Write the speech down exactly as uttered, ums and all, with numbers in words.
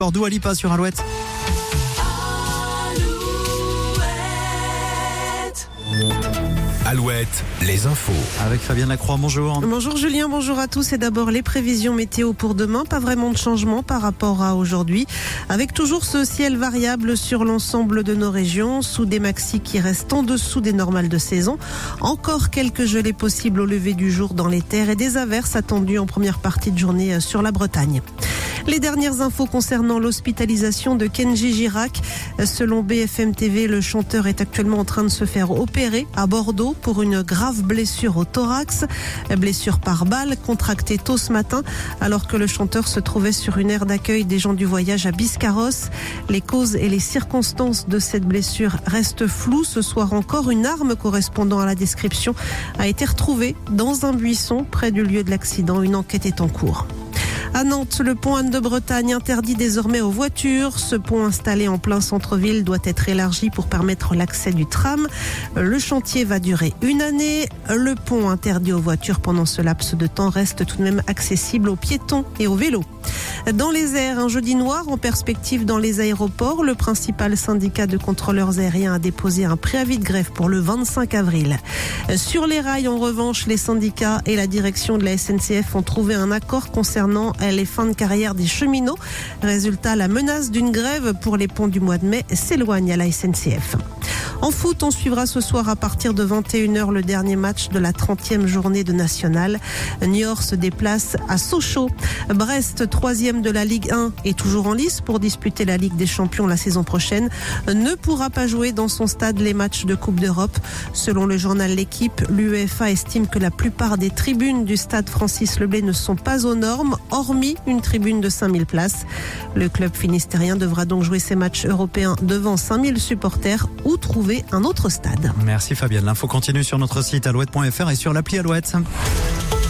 Dua Lipa sur Alouette. Alouette, les infos. Avec Fabienne Lacroix, bonjour. Bonjour Julien, bonjour à tous. Et d'abord les prévisions météo pour demain. Pas vraiment de changement par rapport à aujourd'hui. Avec toujours ce ciel variable sur l'ensemble de nos régions, sous des maxis qui restent en dessous des normales de saison. Encore quelques gelées possibles au lever du jour dans les terres et des averses attendues en première partie de journée sur la Bretagne. Les dernières infos concernant l'hospitalisation de Kenji Girac. Selon B F M T V, le chanteur est actuellement en train de se faire opérer à Bordeaux pour une grave blessure au thorax. Blessure par balle contractée tôt ce matin alors que le chanteur se trouvait sur une aire d'accueil des gens du voyage à Biscarrosse. Les causes et les circonstances de cette blessure restent floues. Ce soir encore, une arme correspondant à la description a été retrouvée dans un buisson près du lieu de l'accident. Une enquête est en cours. À Nantes, le pont Anne de Bretagne interdit désormais aux voitures. Ce pont installé en plein centre-ville doit être élargi pour permettre l'accès du tram. Le chantier va durer une année. Le pont interdit aux voitures pendant ce laps de temps reste tout de même accessible aux piétons et aux vélos. Dans les airs, un jeudi noir en perspective dans les aéroports. Le principal syndicat de contrôleurs aériens a déposé un préavis de grève pour le vingt-cinq avril. Sur les rails, en revanche, les syndicats et la direction de la S N C F ont trouvé un accord concernant les fins de carrière des cheminots. Résultat, la menace d'une grève pour les ponts du mois de mai s'éloigne à la S N C F. En foot, on suivra ce soir à partir de vingt et une heures le dernier match de la trentième journée de National. Niort se déplace à Sochaux. Brest, troisième de la Ligue un, est toujours en lice pour disputer la Ligue des Champions la saison prochaine. Ne pourra pas jouer dans son stade les matchs de Coupe d'Europe. Selon le journal L'Équipe, l'UEFA estime que la plupart des tribunes du stade Francis Leblay ne sont pas aux normes, hormis une tribune de cinq mille places. Le club finistérien devra donc jouer ses matchs européens devant cinq mille supporters ou trouver un autre stade. Merci Fabienne. L'info continue sur notre site alouette point f r et sur l'appli Alouette.